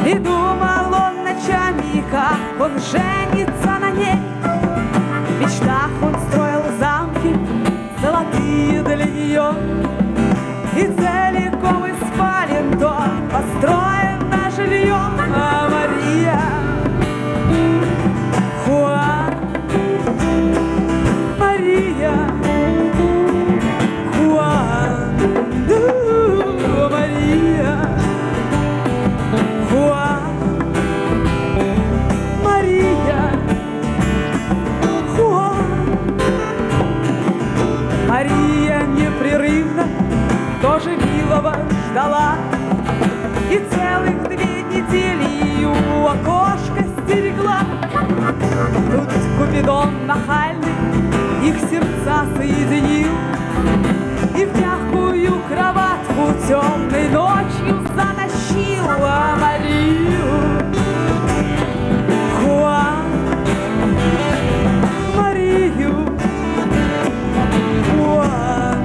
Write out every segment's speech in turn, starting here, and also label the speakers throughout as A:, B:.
A: И думал он ночами, как он женится на ней. В мечтах он строил замки золотые для нее, и целиком из спален дом построен на жилье. А Мария Хуан, Мария Хуан, Мария Хуан, Мария Хуан. Мария непрерывно тоже милого ждала, и целых 2 недели у окошка стерегла. Тут Купидон нахальный их сердца соединил, и в мягкую кроватку темной ночью затащил. А Марию Хуан, Марию Хуан,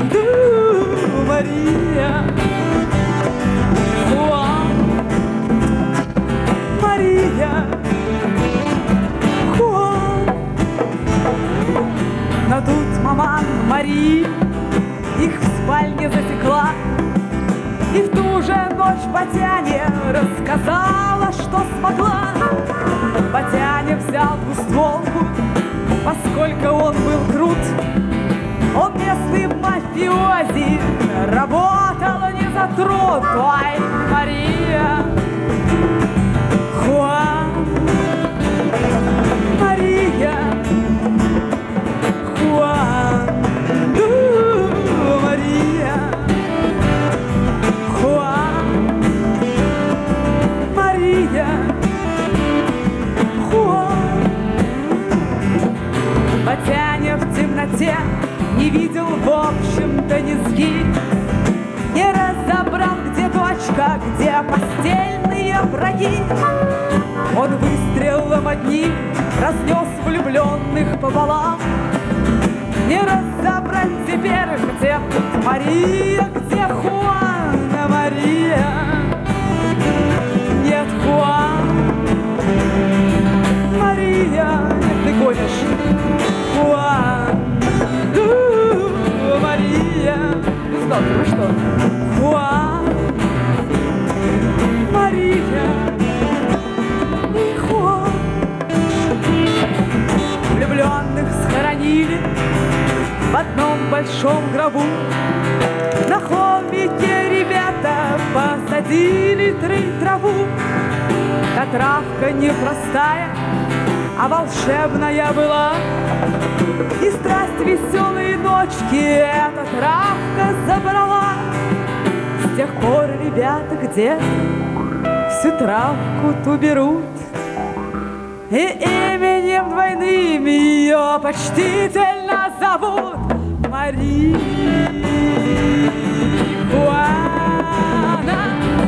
A: Мария Хуан, Мария Хуан. Но тут маман Марии их в спальне засекла, и в ту же ночь Батяне рассказала, что смогла. Батяня взял двустволку, поскольку он был крут. Он местный мафиози, работал не за труд. Ой, Мария Хуан, Мария Хуан, Мария Хуан, Мария Хуан. Батяня в темноте не видел, в общем-то, низги, не разобрал, где дочка, где постельные враги. Он выстрелом одним разнес влюбленных пополам. Не разобрать теперь, где тут Мария, где Хуан. Мария, нет, Хуан. Мария, нет, ты гонишь. Хуан, Мария. Ну что? Хуан, Мария и Хуан. Влюбленных схоронили в одном большом гробу. На холмике ребята посадили траву. Та травка непростая, а волшебная была, и страсть веселые ночки эта травка забрала. С тех пор ребята где всю травку ту берут, и именем двойным ее почтительно зовут Мария Хуана.